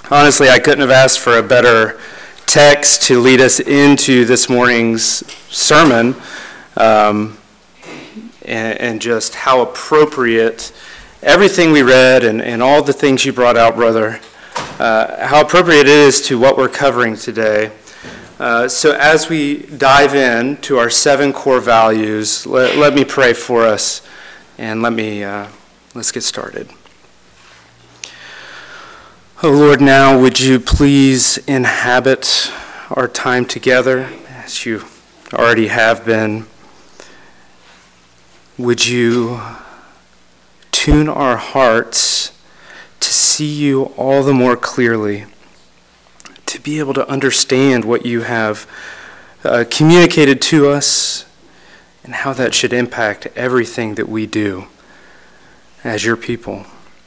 Honestly, I couldn't have asked for a better text to lead us into this morning's sermon, and just how appropriate everything we read and all the things you brought out, brother, how appropriate it is to what we're covering today. So as we dive in to our 7 core values, let me pray for us, and let's get started. Oh Lord, now would you please inhabit our time together as you already have been. Would you tune our hearts to see you all the more clearly, to be able to understand what you have communicated to us and how that should impact everything that we do as your people.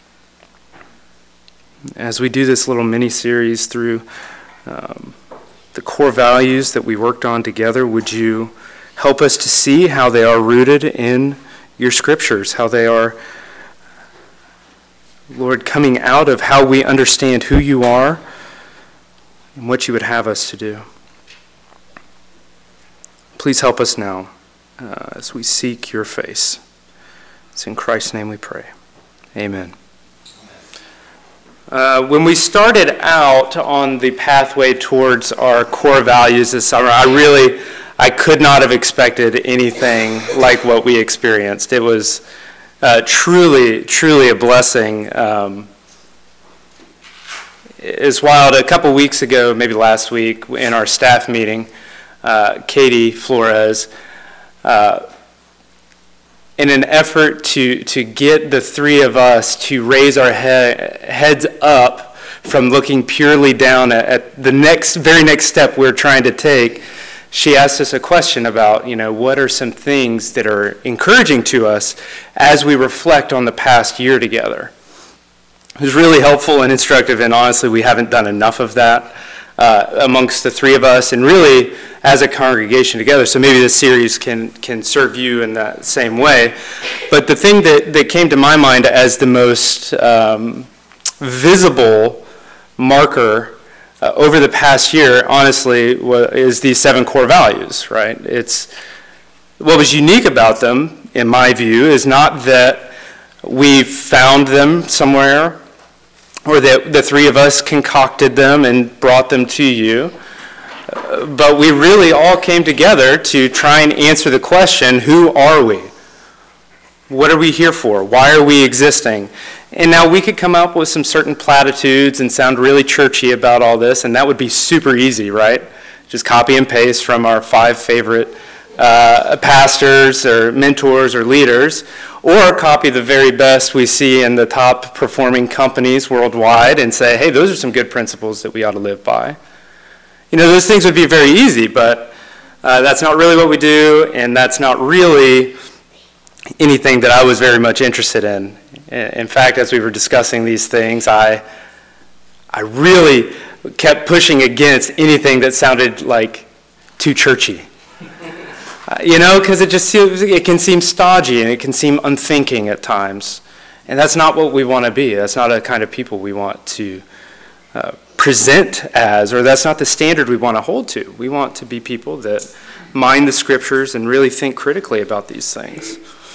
As we do this little mini-series through the core values that we worked on together, would you help us to see how they are rooted in your scriptures, how they are, Lord, coming out of how we understand who you are and what you would have us to do. Please help us now as we seek your face. It's in Christ's name we pray. Amen. When we started out on the pathway towards our core values this summer, I could not have expected anything like what we experienced. It was truly a blessing. It's wild. A couple weeks ago, maybe last week, in our staff meeting, Katie Flores, in an effort to get the three of us to raise our heads up from looking purely down at the very next step we're trying to take, she asked us a question about, what are some things that are encouraging to us as we reflect on the past year together. It was really helpful and instructive, and honestly, we haven't done enough of that amongst the three of us, and really as a congregation together. So maybe this series can serve you in that same way. But the thing that came to my mind as the most visible marker over the past year, honestly, is these 7 core values, right? What was unique about them, in my view, is not that we found them somewhere or that the three of us concocted them and brought them to you, but we really all came together to try and answer the question, who are we? What are we here for? Why are we existing? And now we could come up with some certain platitudes and sound really churchy about all this, and that would be super easy, right? Just copy and paste from our 5 favorite pastors or mentors or leaders, or copy the very best we see in the top performing companies worldwide and say, hey, those are some good principles that we ought to live by. Those things would be very easy, but that's not really what we do, and that's not really anything that I was very much interested in. In fact, as we were discussing these things, I really kept pushing against anything that sounded like too churchy. Because it can seem stodgy and it can seem unthinking at times. And that's not what we want to be. That's not the kind of people we want to present as, or that's not the standard we want to hold to. We want to be people that mind the scriptures and really think critically about these things.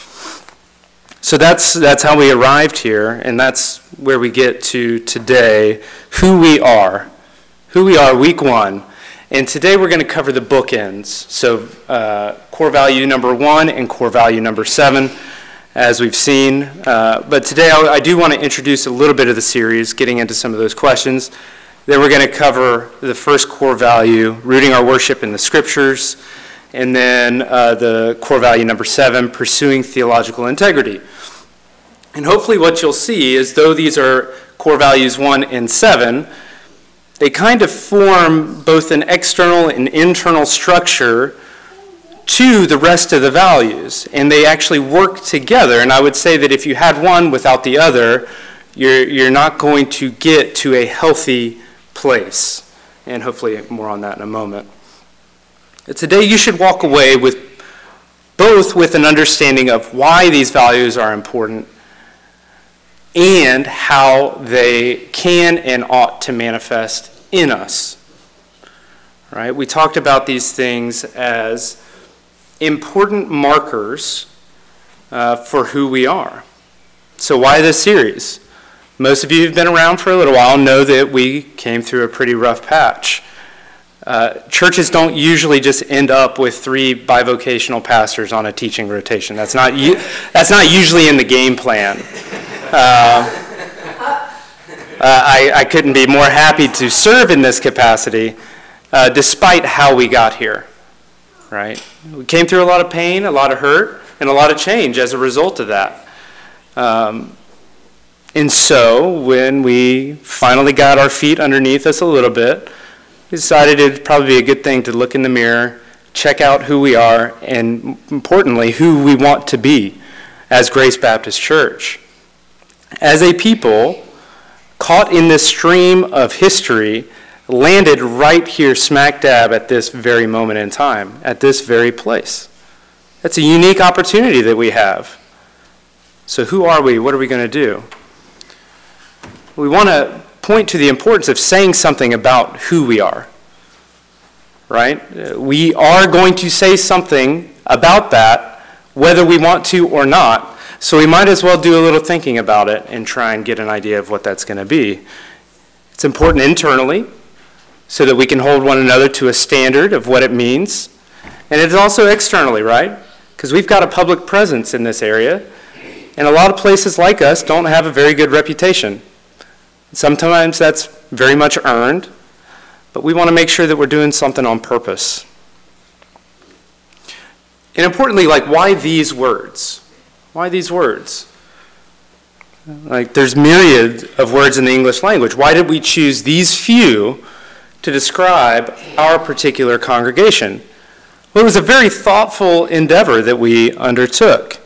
So that's how we arrived here, and that's where we get to today, who we are week 1. And today we're going to cover the bookends. So core value number 1 and core value number 7, as we've seen. But today I do want to introduce a little bit of the series, getting into some of those questions. Then we're going to cover the first core value, rooting our worship in the scriptures. And then the core value number 7, pursuing theological integrity. And hopefully what you'll see is, though these are core values 1 and 7, they kind of form both an external and internal structure to the rest of the values. And they actually work together. And I would say that if you had one without the other, you're not going to get to a healthy place. And hopefully more on that in a moment. Today you should walk away with both with an understanding of why these values are important and how they can and ought to manifest in us. Right? We talked about these things as important markers for who we are. So why this series? Most of you who've been around for a little while know that we came through a pretty rough patch. Churches don't usually just end up with 3 bivocational pastors on a teaching rotation. That's not usually in the game plan. I couldn't be more happy to serve in this capacity, despite how we got here. Right? We came through a lot of pain, a lot of hurt, and a lot of change as a result of that. And so when we finally got our feet underneath us a little bit, we decided it would probably be a good thing to look in the mirror, check out who we are, and importantly, who we want to be as Grace Baptist Church. As a people, caught in this stream of history, landed right here smack dab at this very moment in time, at this very place. That's a unique opportunity that we have. So who are we? What are we going to do? We want to point to the importance of saying something about who we are, right? We are going to say something about that, whether we want to or not, so we might as well do a little thinking about it and try and get an idea of what that's going to be. It's important internally, so that we can hold one another to a standard of what it means, and it's also externally, right? Because we've got a public presence in this area, and a lot of places like us don't have a very good reputation. Sometimes that's very much earned, but we want to make sure that we're doing something on purpose. And importantly, why these words? Why these words? There's myriad of words in the English language. Why did we choose these few to describe our particular congregation? Well, it was a very thoughtful endeavor that we undertook.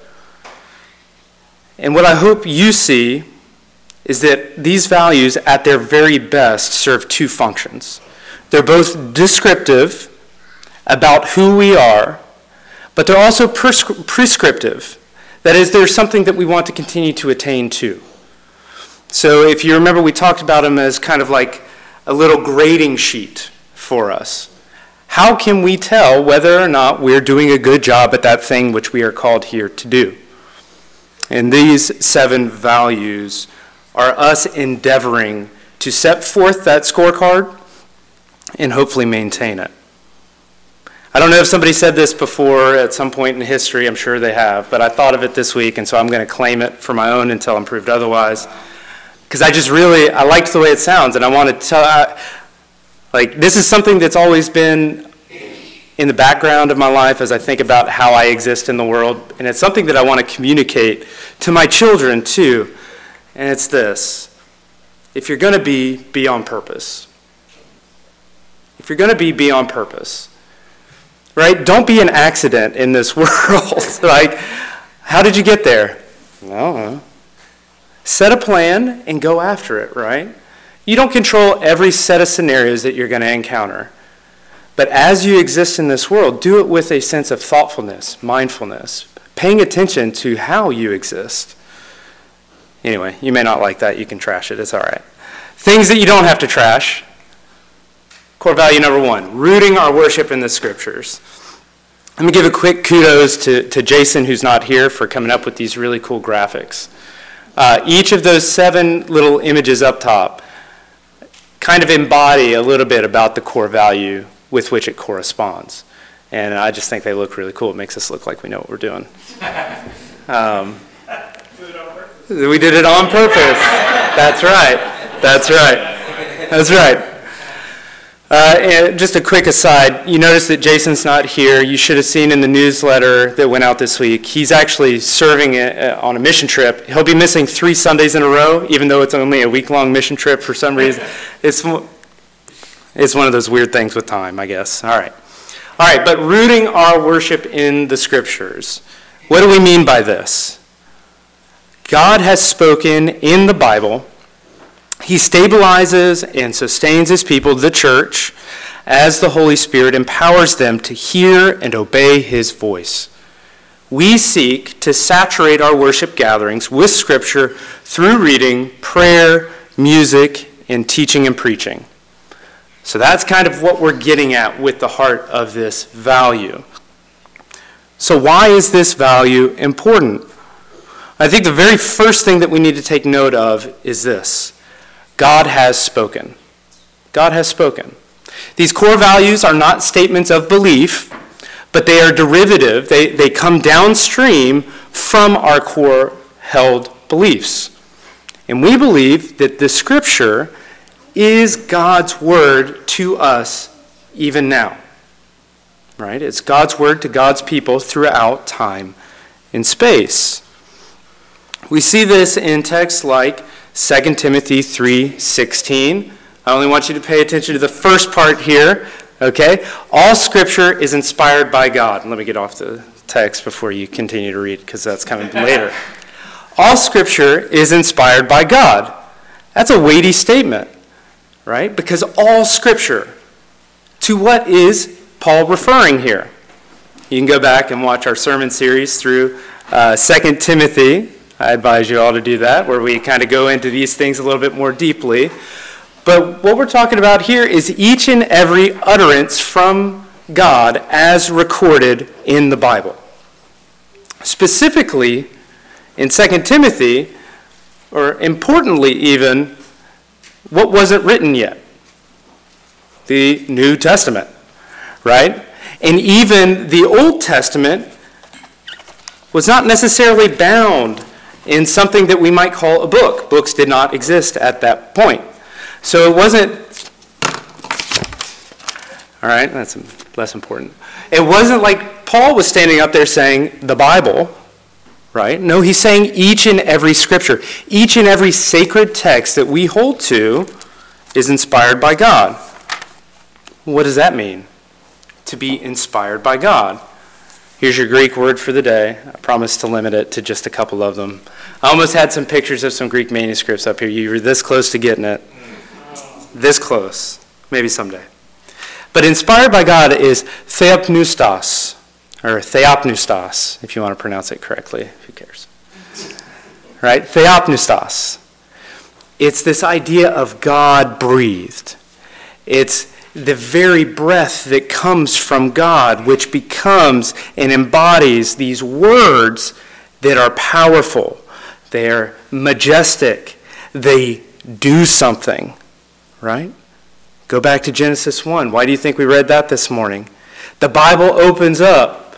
And what I hope you see is that these values at their very best serve 2 functions. They're both descriptive about who we are, but they're also prescriptive. That is, there's something that we want to continue to attain to. So if you remember, we talked about them as kind of like a little grading sheet for us. How can we tell whether or not we're doing a good job at that thing which we are called here to do? And these 7 values are us endeavoring to set forth that scorecard and hopefully maintain it. I don't know if somebody said this before at some point in history. I'm sure they have, but I thought of it this week, and so I'm going to claim it for my own until I'm proved otherwise. Because I liked the way it sounds, and I want to tell, this is something that's always been in the background of my life as I think about how I exist in the world, and it's something that I want to communicate to my children too. And it's this: if you're going to be on purpose. If you're going to be on purpose. Right? Don't be an accident in this world. How did you get there? I don't know. Set a plan and go after it, right? You don't control every set of scenarios that you're going to encounter. But as you exist in this world, do it with a sense of thoughtfulness, mindfulness, paying attention to how you exist. Anyway, you may not like that. You can trash it. It's all right. Things that you don't have to trash. Core value number 1, rooting our worship in the Scriptures. Let me give a quick kudos to Jason, who's not here, for coming up with these really cool graphics. Each of those 7 little images up top kind of embody a little bit about the core value with which it corresponds. And I just think they look really cool. It makes us look like we know what we're doing. We did it on purpose. That's right. That's right. That's right. And just a quick aside, you notice that Jason's not here. You should have seen in the newsletter that went out this week, he's actually serving on a mission trip. He'll be missing 3 Sundays in a row, even though it's only a week-long mission trip for some reason. It's one of those weird things with time, I guess. All right, but rooting our worship in the Scriptures. What do we mean by this? God has spoken in the Bible. He stabilizes and sustains his people, the church, as the Holy Spirit empowers them to hear and obey his voice. we seek to saturate our worship gatherings with Scripture through reading, prayer, music, and teaching and preaching. So that's kind of what we're getting at with the heart of this value. So why is this value important? I think the very first thing that we need to take note of is this. God has spoken. God has spoken. These core values are not statements of belief, but they are derivative. They come downstream from our core held beliefs. And we believe that the Scripture is God's word to us even now. Right? It's God's word to God's people throughout time and space. We see this in texts like 2 Timothy 3:16. I only want you to pay attention to the first part here, okay? All Scripture is inspired by God. Let me get off the text before you continue to read, because that's coming later. All Scripture is inspired by God. That's a weighty statement, right? Because all Scripture, to what is Paul referring here? You can go back and watch our sermon series through 2 Timothy. I advise you all to do that, where we kind of go into these things a little bit more deeply. But what we're talking about here is each and every utterance from God as recorded in the Bible. Specifically, in 2 Timothy, or importantly even, what wasn't written yet? The New Testament, right? And even the Old Testament was not necessarily bound in something that we might call a book. Books did not exist at that point. So it wasn't, all right, that's less important. It wasn't like Paul was standing up there saying the Bible, right? No, he's saying each and every Scripture, each and every sacred text that we hold to is inspired by God. What does that mean? To be inspired by God. Here's your Greek word for the day. I promise to limit it to just a couple of them. I almost had some pictures of some Greek manuscripts up here. You were this close to getting it. This close. Maybe someday. But inspired by God is theopneustos, or theopneustos, if you want to pronounce it correctly. Who cares? Right? Theopneustos. It's this idea of God breathed. It's the very breath that comes from God, which becomes and embodies these words that are powerful. They're majestic. They do something, right? Go back to Genesis 1. Why do you think we read that this morning? The Bible opens up.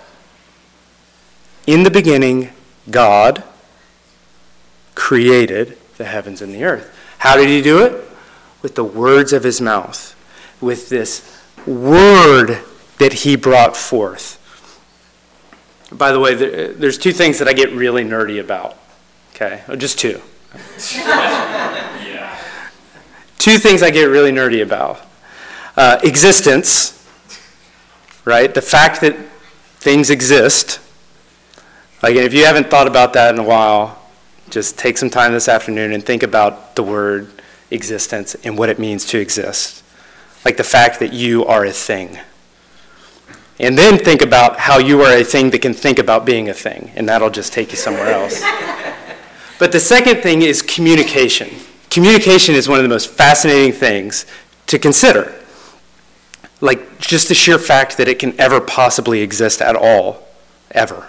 In the beginning, God created the heavens and the earth. How did he do it? With the words of his mouth. With this word that he brought forth. By the way, there's two things that I get really nerdy about. Okay, just two. Yeah. Two things I get really nerdy about. Existence, right? The fact that things exist. Like, if you haven't thought about that in a while, just take some time this afternoon and think about the word existence and what it means to exist. Like the fact that you are a thing. And then think about how you are a thing that can think about being a thing, and that'll just take you somewhere else. But the second thing is communication. Communication is one of the most fascinating things to consider. Like, just the sheer fact that it can ever possibly exist at all, ever.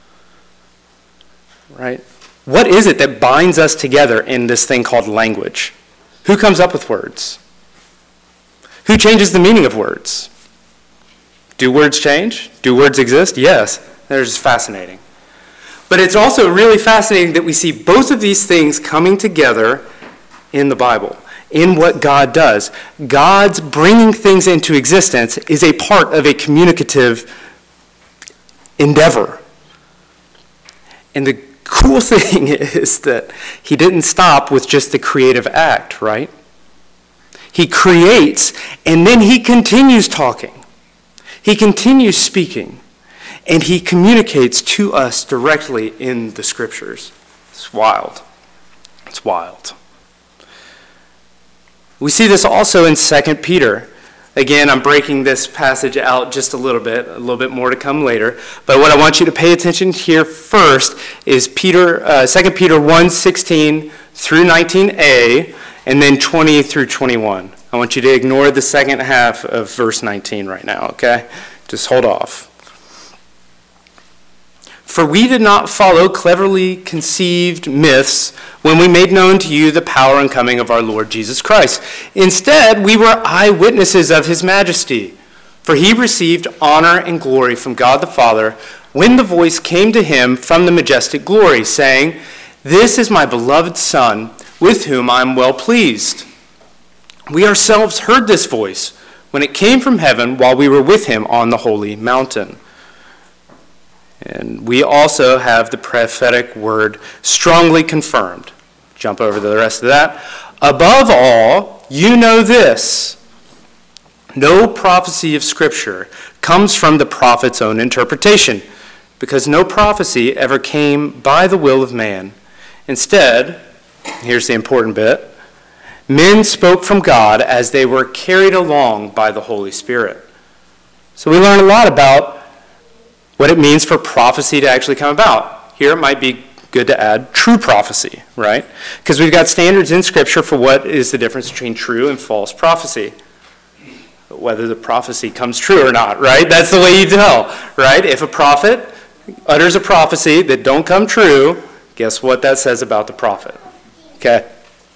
Right? What is it that binds us together in this thing called language? Who comes up with words? Who changes the meaning of words? Do words change? Do words exist? Yes. They're just fascinating. But it's also really fascinating that we see both of these things coming together in the Bible, in what God does. God's bringing things into existence is a part of a communicative endeavor. And the cool thing is that he didn't stop with just the creative act, right? He creates, and then he continues talking. He continues speaking, and he communicates to us directly in the Scriptures. It's wild. It's wild. We see this also in 2 Peter. Again, I'm breaking this passage out just a little bit more to come later. But what I want you to pay attention here first is 2 Peter 1:16 through 19a, and then 20 through 21. I want you to ignore the second half of verse 19 right now, okay? Just hold off. For we did not follow cleverly conceived myths when we made known to you the power and coming of our Lord Jesus Christ. Instead, we were eyewitnesses of his majesty. For he received honor and glory from God the Father when the voice came to him from the majestic glory, saying, "This is my beloved Son, with whom I am well pleased." We ourselves heard this voice when it came from heaven while we were with him on the holy mountain. And we also have the prophetic word strongly confirmed. Jump over to the rest of that. Above all, you know this: no prophecy of Scripture comes from the prophet's own interpretation, because no prophecy ever came by the will of man. Instead, here's the important bit, men spoke from God as they were carried along by the Holy Spirit. So we learn a lot about what it means for prophecy to actually come about. Here it might be good to add true prophecy, right? Because we've got standards in Scripture for what is the difference between true and false prophecy. Whether the prophecy comes true or not, right? That's the way you tell, right? If a prophet utters a prophecy that don't come true, guess what that says about the prophet, okay?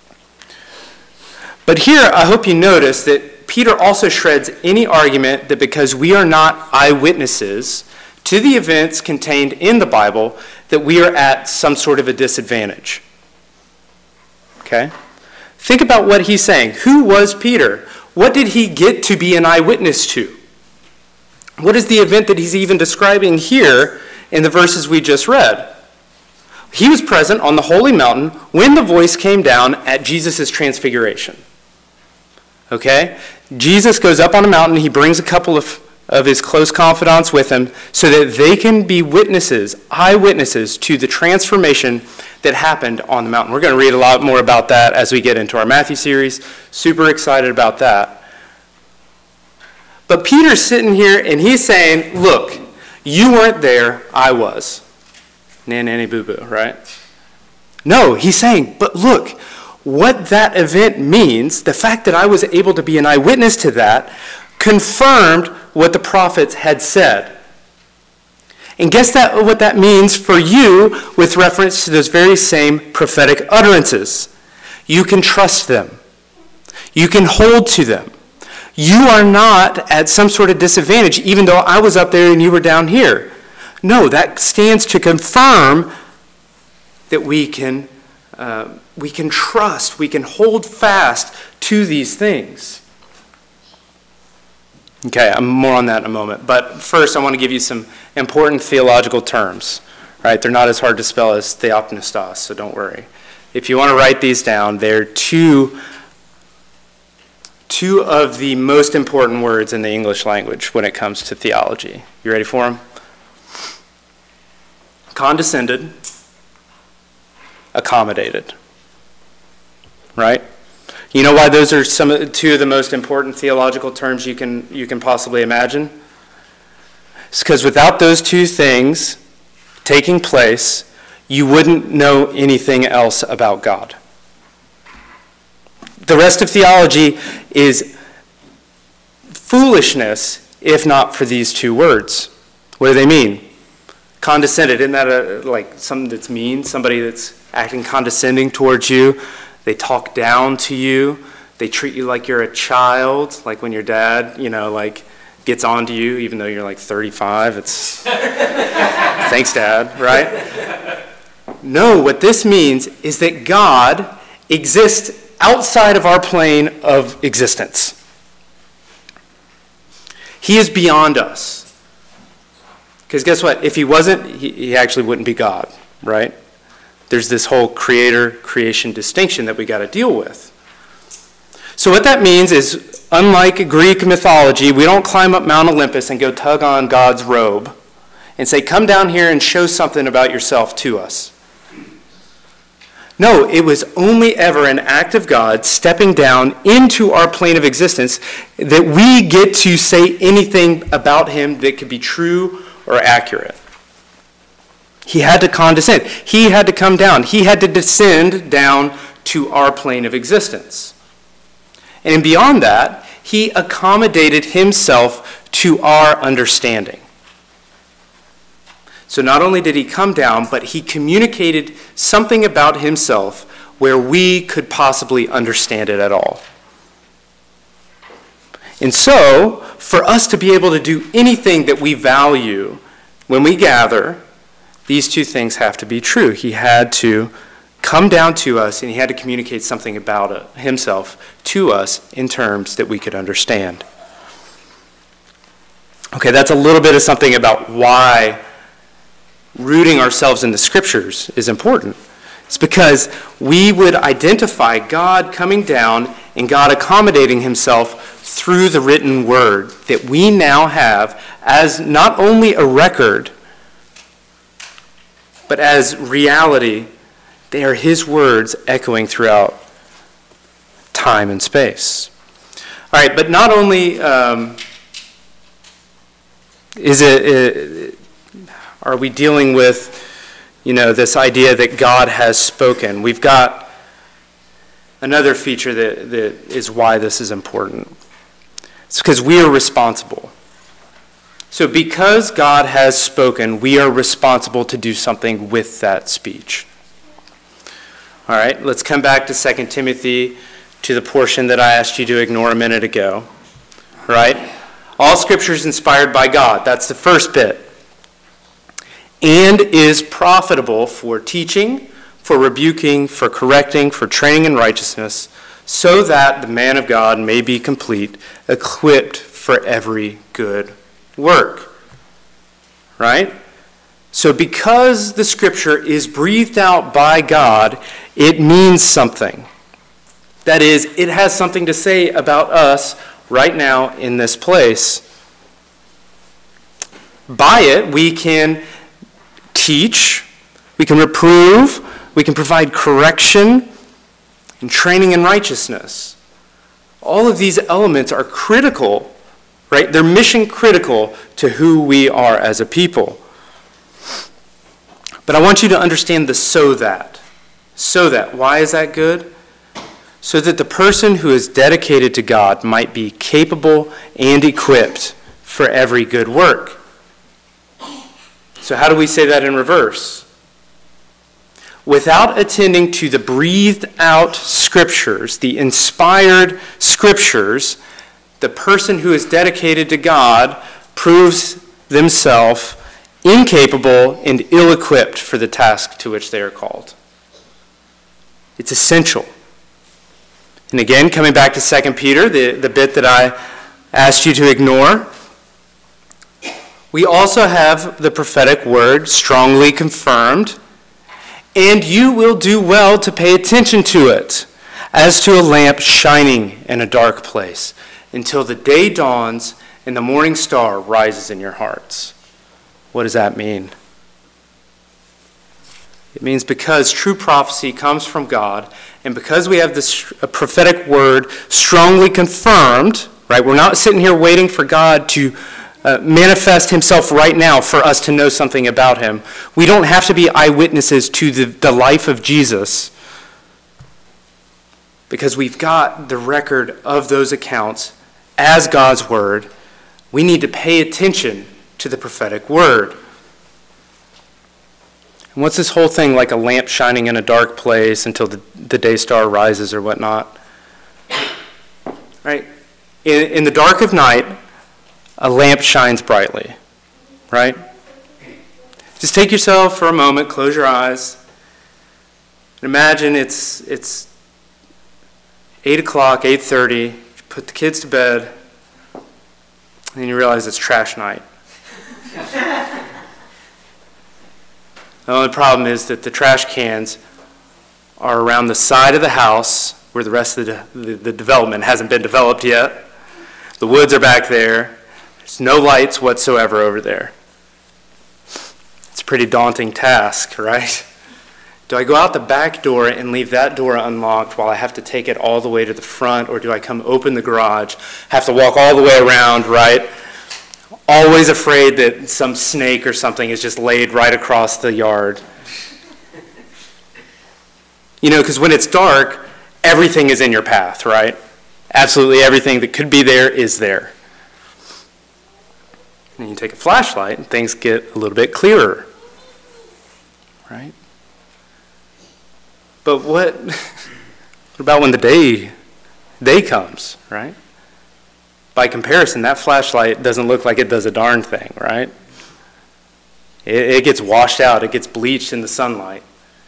But here, I hope you notice that Peter also shreds any argument that because we are not eyewitnesses to the events contained in the Bible, that we are at some sort of a disadvantage. Okay? Think about what he's saying. Who was Peter? What did he get to be an eyewitness to? What is the event that he's even describing here in the verses we just read? He was present on the holy mountain when the voice came down at Jesus' transfiguration. Okay? Jesus goes up on a mountain. He brings a couple of his close confidants with him so that they can be witnesses, eyewitnesses to the transformation that happened on the mountain. We're going to read a lot more about that as we get into our Matthew series. Super excited about that. But Peter's sitting here and he's saying, look, you weren't there, I was. Nanny boo-boo, right? No, he's saying, but look, what that event means, the fact that I was able to be an eyewitness to that, confirmed what the prophets had said. And guess what that means for you with reference to those very same prophetic utterances. You can trust them. You can hold to them. You are not at some sort of disadvantage, even though I was up there and you were down here. No, that stands to confirm that we can trust, we can hold fast to these things. Okay, more on that in a moment. But first, I want to give you some important theological terms. Right? They're not as hard to spell as theopneustos, so don't worry. If you want to write these down, they're two of the most important words in the English language when it comes to theology. You ready for them? Condescended, accommodated. Right? You know why those are two of the most important theological terms you can possibly imagine? It's because without those two things taking place, you wouldn't know anything else about God. The rest of theology is foolishness if not for these two words. What do they mean? Condescended, isn't that like something that's mean? Somebody that's acting condescending towards you? They talk down to you. They treat you like you're a child, like when your dad, gets on to you, even though you're like 35. It's, thanks, Dad, right? No, what this means is that God exists outside of our plane of existence. He is beyond us. Because guess what? If he wasn't, he actually wouldn't be God, right? There's this whole creator-creation distinction that we got to deal with. So what that means is, unlike Greek mythology, we don't climb up Mount Olympus and go tug on God's robe and say, come down here and show something about yourself to us. No, it was only ever an act of God stepping down into our plane of existence that we get to say anything about him that could be true or accurate. He had to condescend. He had to come down. He had to descend down to our plane of existence. And beyond that, he accommodated himself to our understanding. So not only did he come down, but he communicated something about himself where we could possibly understand it at all. And so, for us to be able to do anything that we value when we gather, these two things have to be true. He had to come down to us, and he had to communicate something about himself to us in terms that we could understand. Okay, that's a little bit of something about why rooting ourselves in the Scriptures is important. It's because we would identify God coming down and God accommodating himself through the written word that we now have as not only a record, but as reality. They are his words echoing throughout time and space. All right, but not only are we dealing with, this idea that God has spoken. We've got another feature that is why this is important. It's because we are responsible. So because God has spoken, we are responsible to do something with that speech. All right, let's come back to 2 Timothy, to the portion that I asked you to ignore a minute ago. All right? All Scripture is inspired by God. That's the first bit. And is profitable for teaching, for rebuking, for correcting, for training in righteousness, so that the man of God may be complete, equipped for every good work. Right? So because the Scripture is breathed out by God, it means something. That is, it has something to say about us right now in this place. By it, we can teach, we can reprove, we can provide correction and training in righteousness. All of these elements are critical, right? They're mission critical to who we are as a people. But I want you to understand the so that. So that. Why is that good? So that the person who is dedicated to God might be capable and equipped for every good work. So how do we say that in reverse? Without attending to the breathed out Scriptures, the inspired Scriptures, the person who is dedicated to God proves themselves incapable and ill-equipped for the task to which they are called. It's essential. And again, coming back to 2 Peter, the bit that I asked you to ignore, we also have the prophetic word strongly confirmed, and you will do well to pay attention to it, as to a lamp shining in a dark place, until the day dawns and the morning star rises in your hearts. What does that mean? It means because true prophecy comes from God, and because we have this prophetic word strongly confirmed, right? We're not sitting here waiting for God to manifest himself right now for us to know something about him. We don't have to be eyewitnesses to the life of Jesus, because we've got the record of those accounts as God's word. We need to pay attention to the prophetic word. And what's this whole thing like a lamp shining in a dark place until the day star rises or whatnot? Right? In the dark of night, a lamp shines brightly. Right? Just take yourself for a moment, close your eyes, and imagine it's 8 o'clock, 8:30, you put the kids to bed, and then you realize it's trash night. The only problem is that the trash cans are around the side of the house where the rest of the development hasn't been developed yet. The woods are back there. There's no lights whatsoever over there. It's a pretty daunting task, right? Do I go out the back door and leave that door unlocked while I have to take it all the way to the front, or do I come open the garage, have to walk all the way around, right? Always afraid that some snake or something is just laid right across the yard. You know, because when it's dark, everything is in your path, right? Absolutely everything that could be there is there. And you take a flashlight and things get a little bit clearer, right? But what about when the day comes, right? By comparison, that flashlight doesn't look like it does a darn thing, right? It gets washed out. It gets bleached in the sunlight.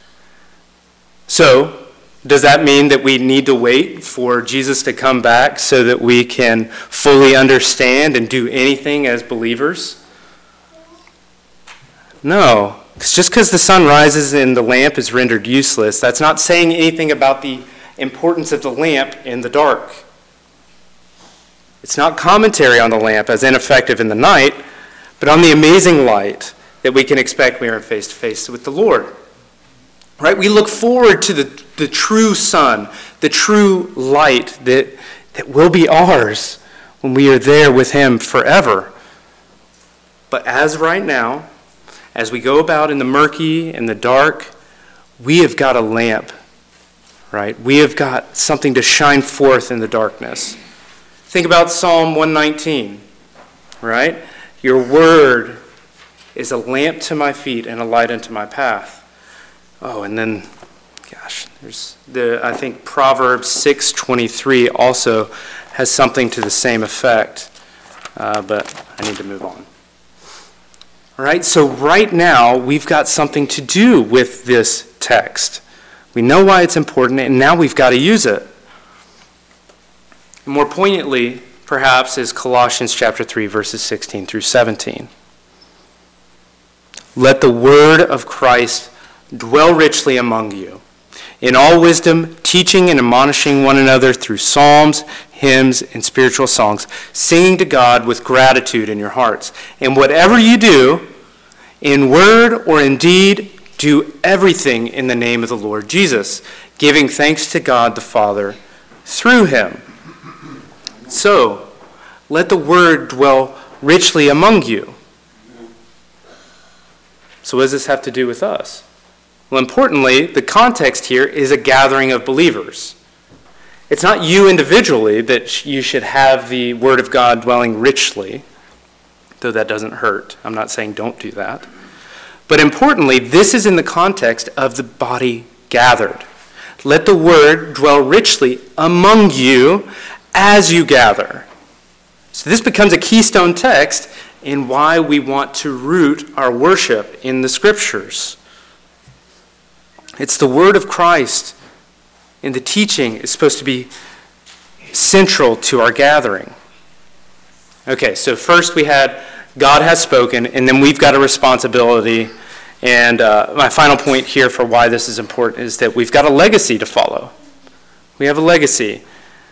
So, does that mean that we need to wait for Jesus to come back so that we can fully understand and do anything as believers? No. Just because the sun rises and the lamp is rendered useless, that's not saying anything about the importance of the lamp in the dark. It's not commentary on the lamp as ineffective in the night, but on the amazing light that we can expect when we are face to face with the Lord. Right? We look forward to the true sun, the true light that will be ours when we are there with him forever. But as right now, as we go about in the murky and the dark, we have got a lamp, right? We have got something to shine forth in the darkness. Think about Psalm 119, right? Your word is a lamp to my feet and a light unto my path. Oh, and then, I think Proverbs 6:23 also has something to the same effect, but I need to move on. All right, so right now, we've got something to do with this text. We know why it's important, and now we've got to use it. And more poignantly, perhaps, is Colossians chapter 3, verses 16 through 17. Let the word of Christ dwell richly among you, in all wisdom, teaching and admonishing one another through psalms, hymns, and spiritual songs, singing to God with gratitude in your hearts. And whatever you do, in word or in deed, do everything in the name of the Lord Jesus, giving thanks to God the Father through him. So, let the word dwell richly among you. So what does this have to do with us? Well, importantly, the context here is a gathering of believers. It's not you individually that you should have the word of God dwelling richly, though that doesn't hurt. I'm not saying don't do that. But importantly, this is in the context of the body gathered. Let the word dwell richly among you as you gather. So this becomes a keystone text in why we want to root our worship in the Scriptures. It's the word of Christ, and the teaching is supposed to be central to our gathering. Okay, so first we had God has spoken, and then we've got a responsibility. And my final point here for why this is important is that we've got a legacy to follow. We have a legacy.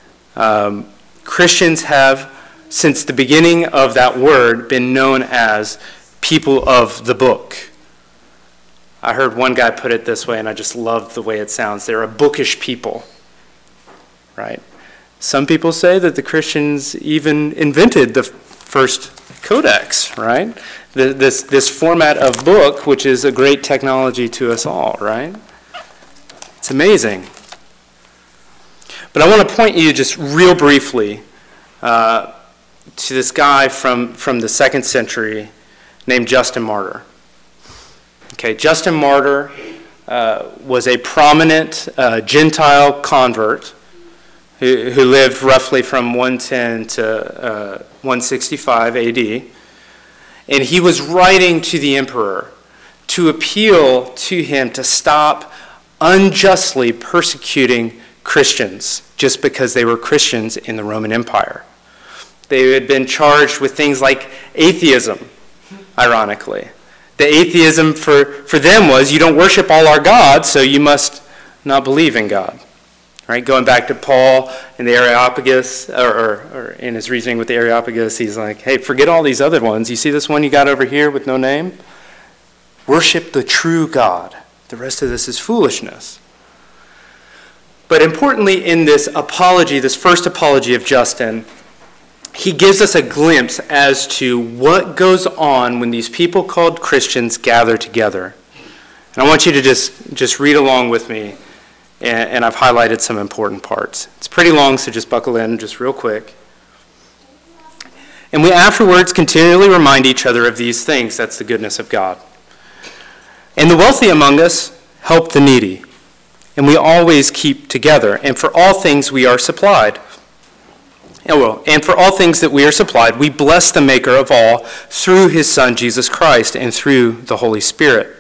Christians have, since the beginning of that word, been known as people of the book. I heard one guy put it this way, and I just loved the way it sounds. They're a bookish people, right? Some people say that the Christians even invented the first codex, right? This format of book, which is a great technology to us all, right? It's amazing. But I want to point you just real briefly to this guy from the 2nd century named Justin Martyr. Okay, Justin Martyr was a prominent Gentile convert who lived roughly from 110 to 165 AD. And he was writing to the emperor to appeal to him to stop unjustly persecuting Christians just because they were Christians in the Roman Empire. They had been charged with things like atheism, ironically. The atheism for them was, you don't worship all our gods, so you must not believe in God. Right? Going back to Paul and the Areopagus, or in his reasoning with the Areopagus, he's like, hey, forget all these other ones. You see this one you got over here with no name? Worship the true God. The rest of this is foolishness. But importantly, in this apology, this first apology of Justin, he gives us a glimpse as to what goes on when these people called Christians gather together. And I want you to just read along with me, and I've highlighted some important parts. It's pretty long, so just buckle in just real quick. And we afterwards continually remind each other of these things. That's the goodness of God. And the wealthy among us help the needy. And we always keep together. And for all things we are supplied. And for all things that we are supplied, we bless the Maker of all through his Son, Jesus Christ, and through the Holy Spirit.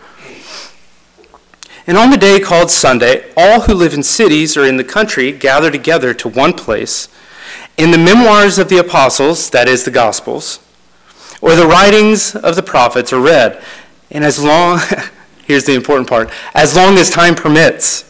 And on the day called Sunday, all who live in cities or in the country gather together to one place. In the memoirs of the apostles, that is the Gospels, or the writings of the prophets are read. And as long, here's the important part, as long as time permits.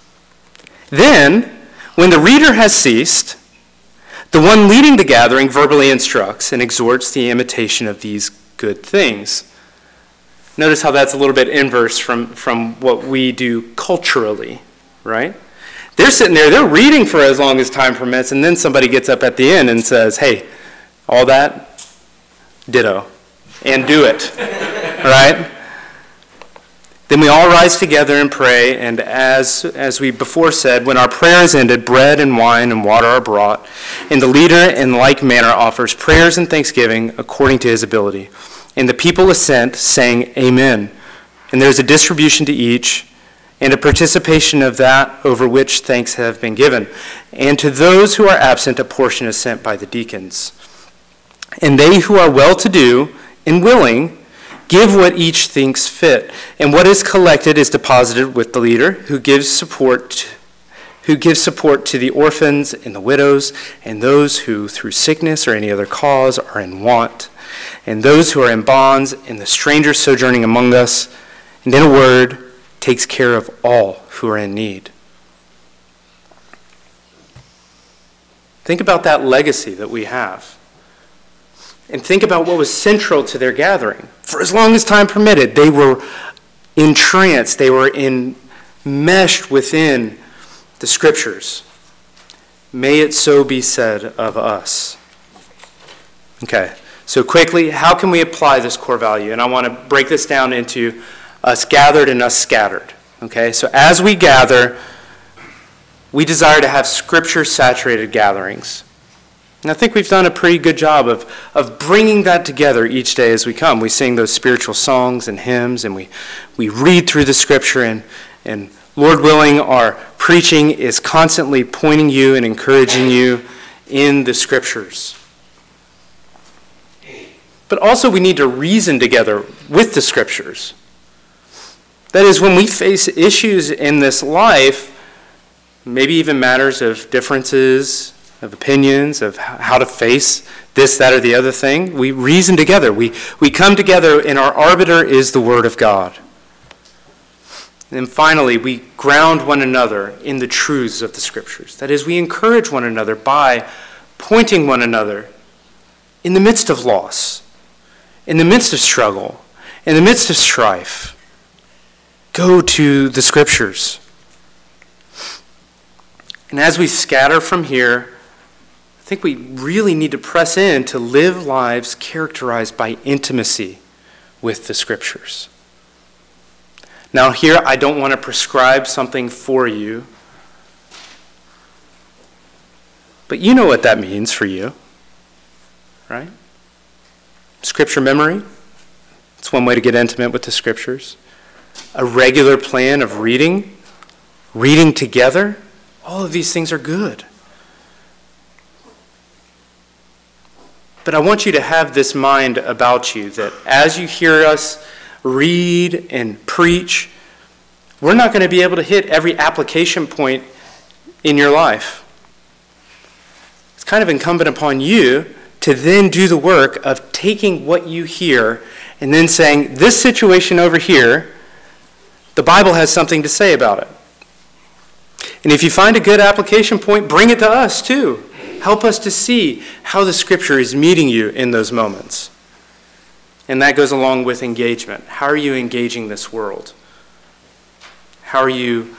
Then, when the reader has ceased, the one leading the gathering verbally instructs and exhorts the imitation of these good things. Notice how that's a little bit inverse from what we do culturally, right? They're sitting there, they're reading for as long as time permits, and then somebody gets up at the end and says, hey, all that, ditto, and do it, right? Then we all rise together and pray, and as we before said, when our prayer is ended, bread and wine and water are brought, and the leader in like manner offers prayers and thanksgiving according to his ability. And the people assent, saying, Amen. And there is a distribution to each, and a participation of that over which thanks have been given. And to those who are absent, a portion is sent by the deacons. And they who are well-to-do and willing give what each thinks fit. And what is collected is deposited with the leader, who gives support to the orphans and the widows, and those who through sickness or any other cause are in want, and those who are in bonds, and the strangers sojourning among us, and in a word, takes care of all who are in need. Think about that legacy that we have. And think about what was central to their gathering. For as long as time permitted, they were entranced, they were enmeshed within the Scriptures. May it so be said of us. Okay, so quickly, how can we apply this core value? And I want to break this down into us gathered and us scattered. Okay, so as we gather, we desire to have Scripture-saturated gatherings. And I think we've done a pretty good job of bringing that together each day as we come. We sing those spiritual songs and hymns, and we read through the Scripture, and Lord willing, our preaching is constantly pointing you and encouraging you in the Scriptures. But also we need to reason together with the Scriptures. That is, when we face issues in this life, maybe even matters of differences, of opinions, of how to face this, that, or the other thing, we reason together. We come together, and our arbiter is the Word of God. And finally, we ground one another in the truths of the Scriptures. That is, we encourage one another by pointing one another in the midst of loss, in the midst of struggle, in the midst of strife. Go to the Scriptures. And as we scatter from here, I think we really need to press in to live lives characterized by intimacy with the Scriptures. Now here, I don't want to prescribe something for you, but you know what that means for you, right? Scripture memory, it's one way to get intimate with the Scriptures. A regular plan of reading together, all of these things are good. But I want you to have this mind about you that as you hear us read and preach, we're not going to be able to hit every application point in your life. It's kind of incumbent upon you to then do the work of taking what you hear and then saying, this situation over here, the Bible has something to say about it. And if you find a good application point, bring it to us too. Help us to see how the Scripture is meeting you in those moments. And that goes along with engagement. How are you engaging this world? How are you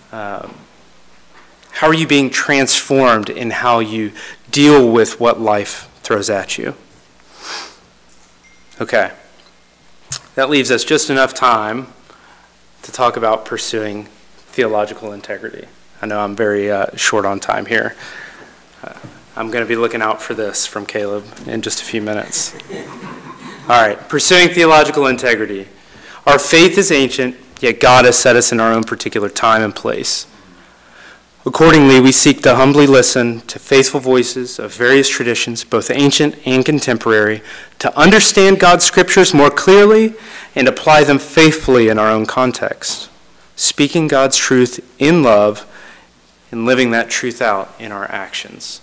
being transformed in how you deal with what life throws at you? Okay. That leaves us just enough time to talk about pursuing theological integrity. I know I'm very short on time here. I'm going to be looking out for this from Caleb in just a few minutes. All right, pursuing theological integrity. Our faith is ancient, yet God has set us in our own particular time and place. Accordingly, we seek to humbly listen to faithful voices of various traditions, both ancient and contemporary, to understand God's scriptures more clearly and apply them faithfully in our own context, speaking God's truth in love and living that truth out in our actions.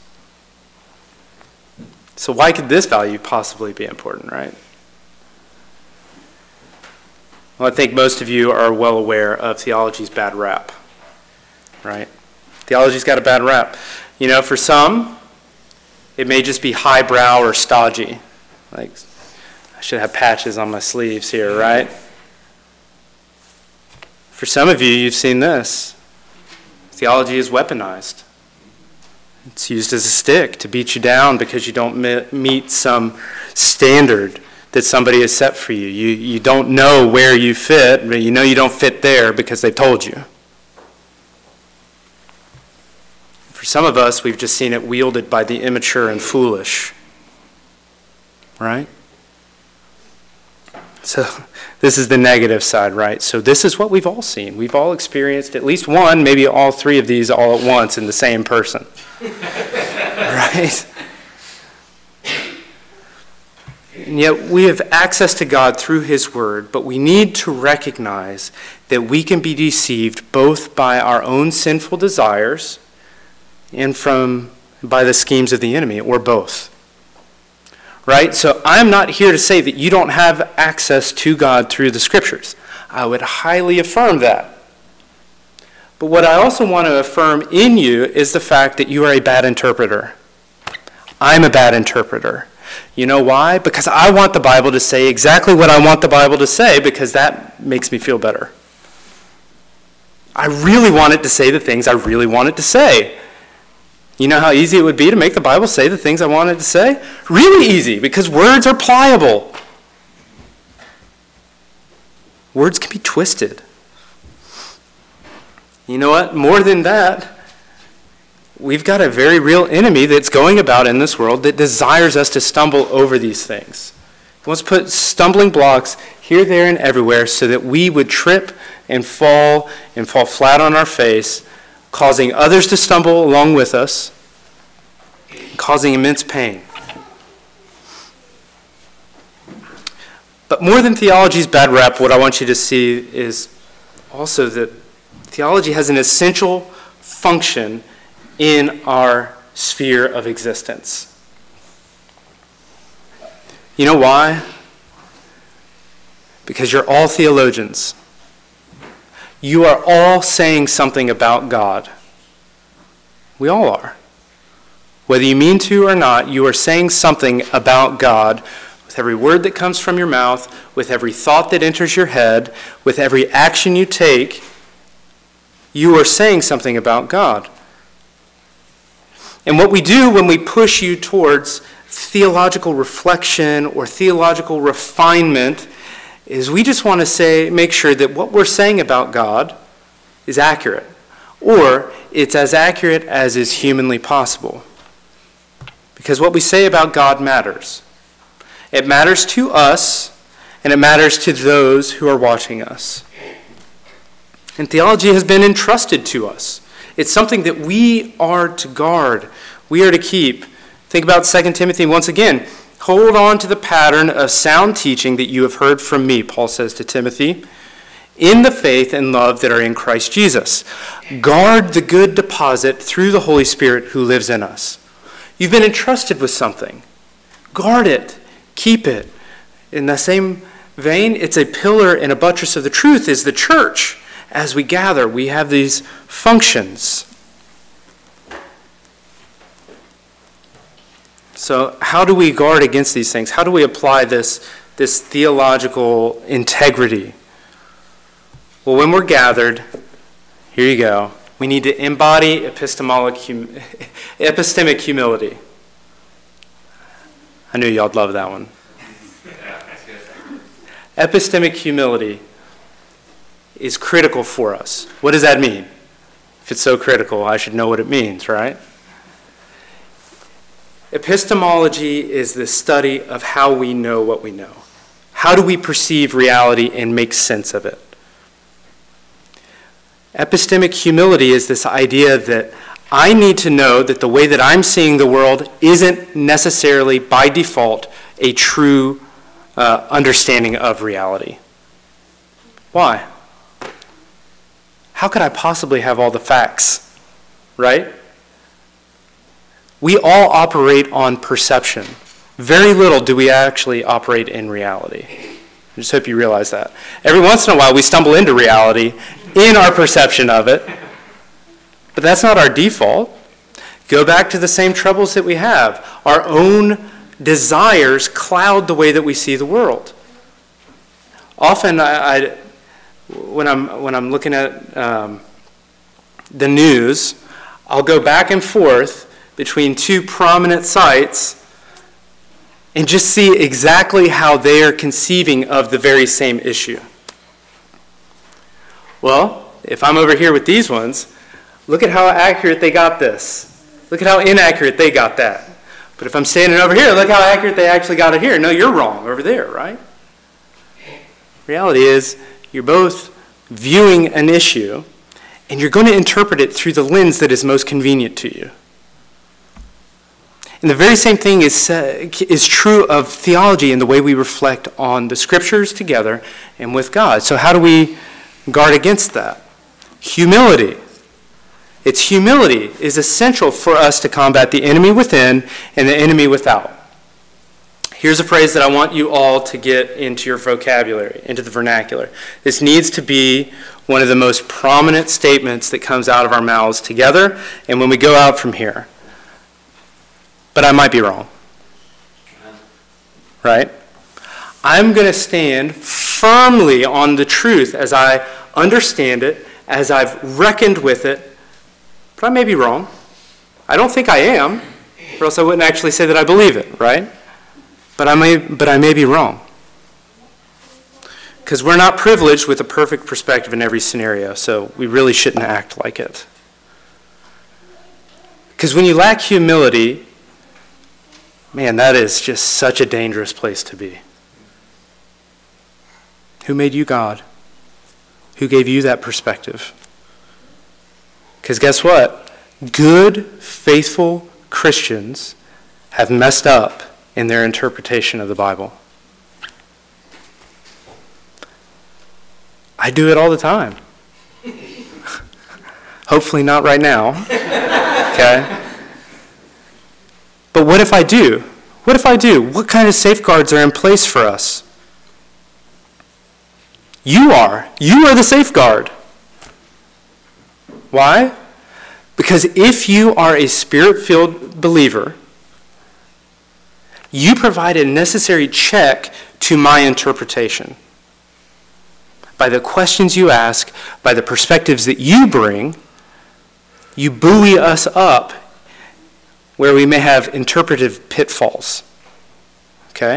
So why could this value possibly be important, right? Well, I think most of you are well aware of theology's bad rap, right? Theology's got a bad rap. You know, for some, it may just be highbrow or stodgy. Like, I should have patches on my sleeves here, right? For some of you, you've seen this. Theology is weaponized. It's used as a stick to beat you down because you don't meet some standard that somebody has set for you. You don't know where you fit, but you know you don't fit there because they told you. For some of us, we've just seen it wielded by the immature and foolish. Right? So this is the negative side, right? So this is what we've all seen. We've all experienced at least one, maybe all three of these all at once in the same person. Right? And yet we have access to God through his word, but we need to recognize that we can be deceived both by our own sinful desires and by the schemes of the enemy, or both. Right? So I'm not here to say that you don't have access to God through the scriptures. I would highly affirm that. But what I also want to affirm in you is the fact that you are a bad interpreter. I'm a bad interpreter. You know why? Because I want the Bible to say exactly what I want the Bible to say, because that makes me feel better. I really want it to say the things I really want it to say. You know how easy it would be to make the Bible say the things I want it to say? Really easy, because words are pliable. Words can be twisted. You know what? More than that, we've got a very real enemy that's going about in this world that desires us to stumble over these things. He wants to put stumbling blocks here, there, and everywhere so that we would trip and fall flat on our face, causing others to stumble along with us, causing immense pain. But more than theology's bad rep, what I want you to see is also that theology has an essential function in our sphere of existence. You know why? Because you're all theologians. You are all saying something about God. We all are. Whether you mean to or not, you are saying something about God with every word that comes from your mouth, with every thought that enters your head, with every action you take. You are saying something about God. And what we do when we push you towards theological reflection or theological refinement is we just want to make sure that what we're saying about God is accurate, or it's as accurate as is humanly possible. Because what we say about God matters. It matters to us, and it matters to those who are watching us. And theology has been entrusted to us. It's something that we are to guard. We are to keep. Think about 2 Timothy once again. Hold on to the pattern of sound teaching that you have heard from me, Paul says to Timothy, in the faith and love that are in Christ Jesus. Guard the good deposit through the Holy Spirit who lives in us. You've been entrusted with something. Guard it. Keep it. In the same vein, it's a pillar and a buttress of the truth is the church. As we gather, we have these functions. So how do we guard against these things? How do we apply this theological integrity? Well, when we're gathered, Here you go. We need to embody epistemic humility. I knew y'all'd love that one. Epistemic humility is critical for us. What does that mean? If it's so critical, I should know what it means, right? Epistemology is the study of how we know what we know. How do we perceive reality and make sense of it? Epistemic humility is this idea that I need to know that the way that I'm seeing the world isn't necessarily by default a true understanding of reality. Why? How could I possibly have all the facts, right? We all operate on perception. Very little do we actually operate in reality. I just hope you realize that. Every once in a while we stumble into reality in our perception of it, but that's not our default. Go back to the same troubles that we have. Our own desires cloud the way that we see the world. Often, when I'm looking at the news, I'll go back and forth between two prominent sites and just see exactly how they are conceiving of the very same issue. Well, if I'm over here with these ones, look at how accurate they got this. Look at how inaccurate they got that. But if I'm standing over here, look how accurate they actually got it here. No, you're wrong over there, right? Reality is, you're both viewing an issue, and you're going to interpret it through the lens that is most convenient to you. And the very same thing is true of theology and the way we reflect on the scriptures together and with God. So how do we guard against that? Humility. It's humility is essential for us to combat the enemy within and the enemy without. Here's a phrase that I want you all to get into your vocabulary, into the vernacular. This needs to be one of the most prominent statements that comes out of our mouths together and when we go out from here. But I might be wrong. Right? I'm going to stand firmly on the truth as I understand it, as I've reckoned with it, but I may be wrong. I don't think I am, or else I wouldn't actually say that I believe it, right? But I may be wrong. Because we're not privileged with a perfect perspective in every scenario, so we really shouldn't act like it. Because when you lack humility, man, that is just such a dangerous place to be. Who made you God? Who gave you that perspective? Because guess what? Good, faithful Christians have messed up in their interpretation of the Bible. I do it all the time. Hopefully not right now. Okay? But what if I do? What if I do? What kind of safeguards are in place for us? You are. You are the safeguard. Why? Because if you are a spirit-filled believer, you provide a necessary check to my interpretation. By the questions you ask, by the perspectives that you bring, you buoy us up where we may have interpretive pitfalls. Okay?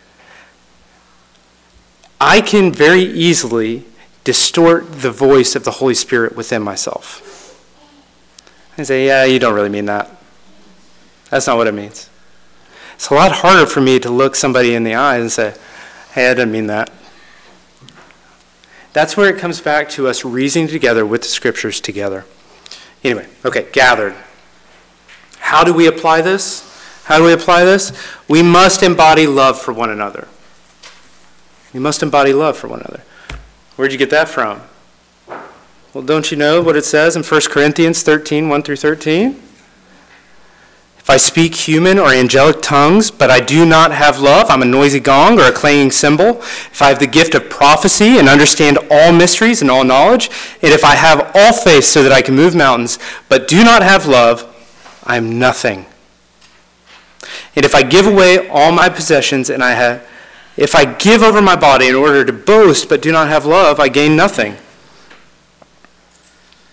I can very easily distort the voice of the Holy Spirit within myself. And say, yeah, you don't really mean that. That's not what it means. It's a lot harder for me to look somebody in the eyes and say, hey, I didn't mean that. That's where it comes back to us reasoning together with the scriptures together. Anyway, okay, gathered. How do we apply this? How do we apply this? We must embody love for one another. We must embody love for one another. Where'd you get that from? Well, don't you know what it says in 1 Corinthians 13, 1 through 13? If I speak human or angelic tongues, but I do not have love, I'm a noisy gong or a clanging cymbal. If I have the gift of prophecy and understand all mysteries and all knowledge, and if I have all faith so that I can move mountains, but do not have love, I am nothing. And if I give away all my possessions and if I give over my body in order to boast but do not have love, I gain nothing.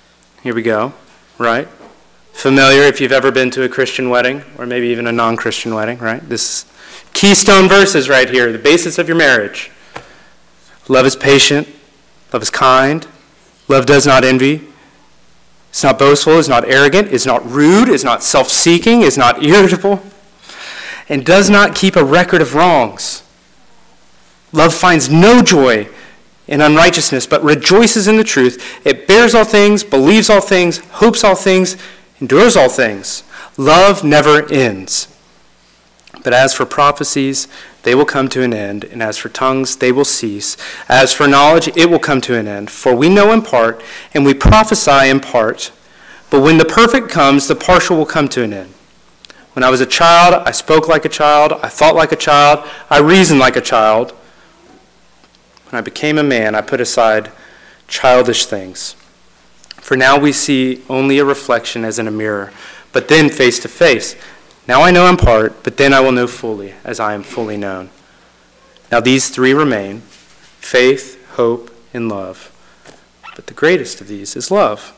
Here we go, right? Familiar if you've ever been to a Christian wedding, or maybe even a non-Christian wedding, right? This keystone verses right here, the basis of your marriage. Love is patient, love is kind, love does not envy, it's not boastful, it's not arrogant, it's not rude, it's not self-seeking, it's not irritable, and does not keep a record of wrongs. Love finds no joy in unrighteousness, but rejoices in the truth. It bears all things, believes all things, hopes all things, endures all things. Love never ends. But as for prophecies, they will come to an end, and as for tongues, they will cease. As for knowledge, it will come to an end. For we know in part, and we prophesy in part. But when the perfect comes, the partial will come to an end. When I was a child, I spoke like a child, I thought like a child, I reasoned like a child. When I became a man, I put aside childish things. For now we see only a reflection as in a mirror, but then face to face. Now I know in part, but then I will know fully, as I am fully known. Now these three remain, faith, hope, and love. But the greatest of these is love.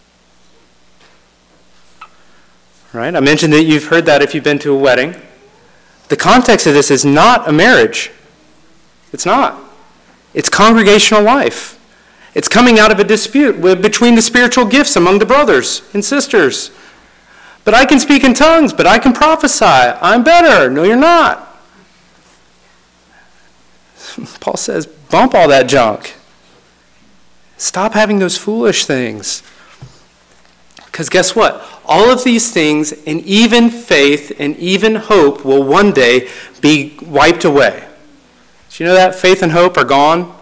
Right? I mentioned that you've heard that if you've been to a wedding. The context of this is not a marriage. It's not. It's congregational life. It's coming out of a dispute between the spiritual gifts among the brothers and sisters. But I can speak in tongues, but I can prophesy. I'm better. No, you're not. Paul says, bump all that junk. Stop having those foolish things. Because guess what? All of these things, and even faith and even hope, will one day be wiped away. Do you know that? Faith and hope are gone.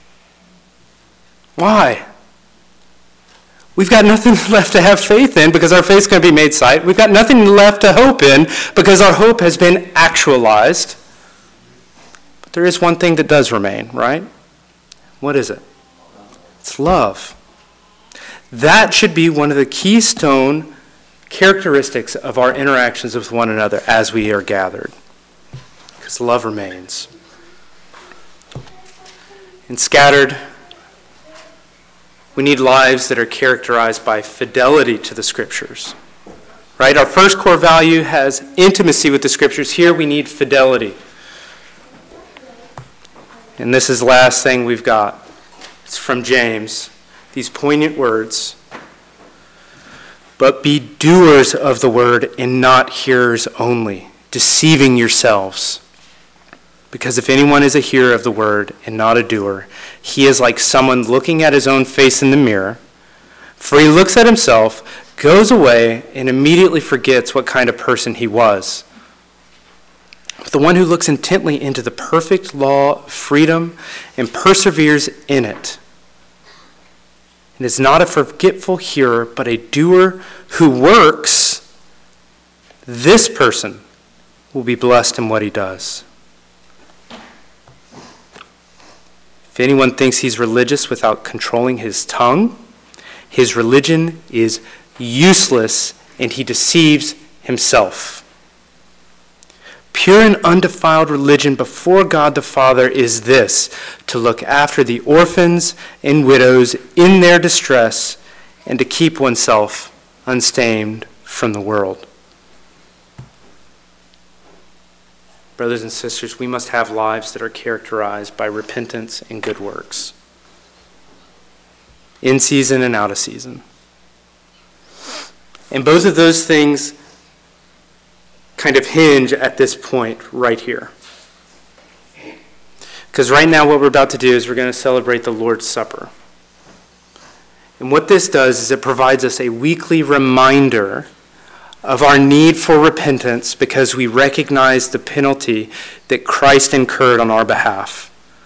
Why? We've got nothing left to have faith in because our faith's going to be made sight. We've got nothing left to hope in because our hope has been actualized. But there is one thing that does remain, right? What is it? It's love. That should be one of the keystone characteristics of our interactions with one another as we are gathered. Because love remains. And scattered, we need lives that are characterized by fidelity to the Scriptures. Right? Our first core value has intimacy with the Scriptures. Here we need fidelity. And this is the last thing we've got. It's from James. These poignant words. But be doers of the word and not hearers only, deceiving yourselves. Because if anyone is a hearer of the word and not a doer, he is like someone looking at his own face in the mirror. For he looks at himself, goes away, and immediately forgets what kind of person he was. But the one who looks intently into the perfect law of freedom and perseveres in it, and is not a forgetful hearer, but a doer who works, this person will be blessed in what he does. If anyone thinks he's religious without controlling his tongue, his religion is useless and he deceives himself. Pure and undefiled religion before God the Father is this, to look after the orphans and widows in their distress and to keep oneself unstained from the world. Brothers and sisters, we must have lives that are characterized by repentance and good works. In season and out of season. And both of those things kind of hinge at this point right here. Because right now what we're about to do is we're going to celebrate the Lord's Supper. And what this does is it provides us a weekly reminder of our need for repentance because we recognize the penalty that Christ incurred on our behalf.